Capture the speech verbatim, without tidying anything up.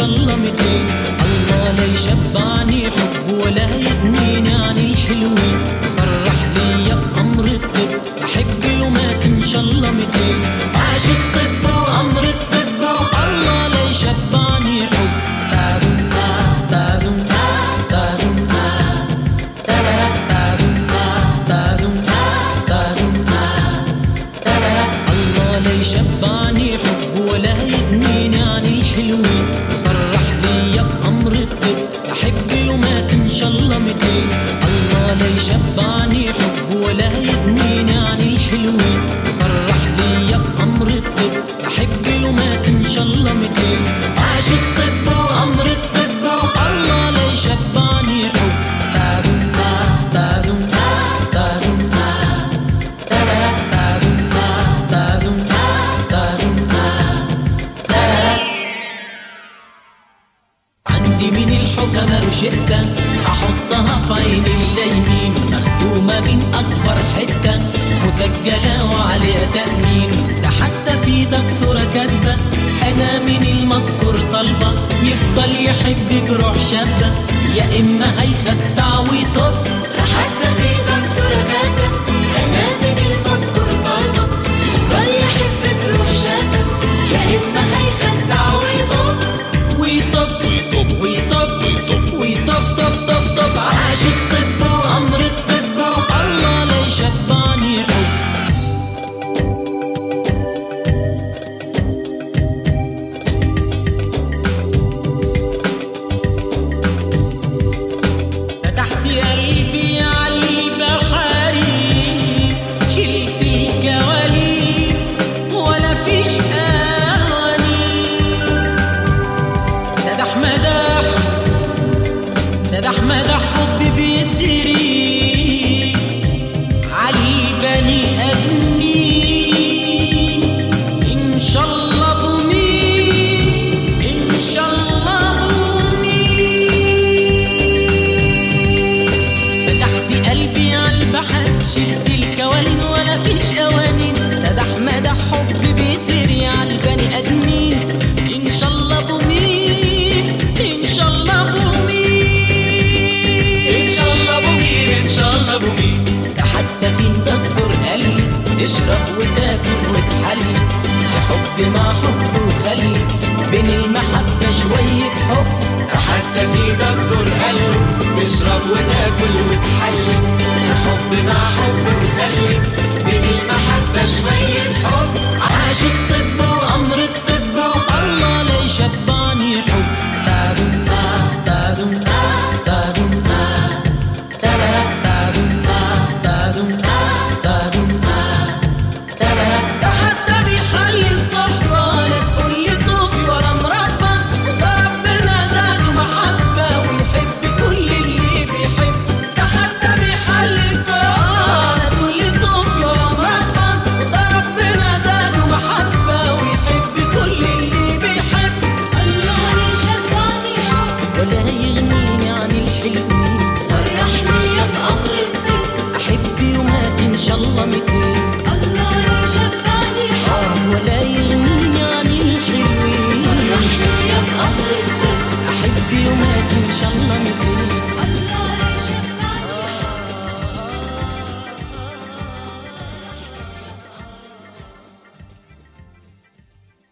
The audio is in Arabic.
شاء الله ميتين. الله لا يشبعني حب ولا يغنيني عن الحلوين، وصرح لي بأمر الطب أحب يومات إن شاء الله ميتين. عاش الطب وأمر الطب والله لا يشبعني حب. تادم تا تادم تا تادم تا تارا تادم تا تادم تا تادم تا تارا. الله لا يشبعني حب ولا يغنيني عن الحلوين، وصرح لي بأمر الطب أحب يومات إن شاء الله ميتين. الله لا يشبعني حب ولا يغنيني عن الحلوين، وصرح لي بأمر الطب أحب يومات إن شاء الله ميتين. عاش الطب وأمر الطب والله لا يشبعني حب. تادم تا تادم تا تادم تا تارا تادم تا تادم تا تادم تا تارا. عندي من الحكمة روشتة أحطها في عين اليمين، مختومة من أكبر حتة مسجلة وعليها تأمين. ده حتى في دكتورة كاتبة أنا من المذكور طالبة، يفضل يحب بروح شابة يا إما هيخستع ويطب. ده حتى في دكتورة كاتبة أنا من المذكور طالبة، يفضل يحب بروح شابة يا إما هيخستع ويطب. ويطب ويطب ويطب ويطب ويطب طب طب طب. عاش الطب وأمر الطب والله لا يشبعني حب. فتحت قلبي على البحاري، شلت الجواليب ولا فيش أواني. سدح مدح سدح مدح حبي بيسري عالبني آدمين. إن شاء الله بومين إن شاء الله بومين. فتحت قلبي عالبحر شلت الكوالين ولا فيش قوانين. سدح مدح حبي بيسري عالبني آدمين. إن شاء الله بومين إن شاء الله بومين إن شاء الله بومين إن شاء الله بومين. ده حتى في دكتور قال لي تشرب وتاكل وتحلي، حب مع حب وخلي بين المحبة شوية حب. ده حتى في دكتور قال له تشرب وتاكل وتحلي، حب مع حب وخلي بين المحبة شوية حب. عاش الطب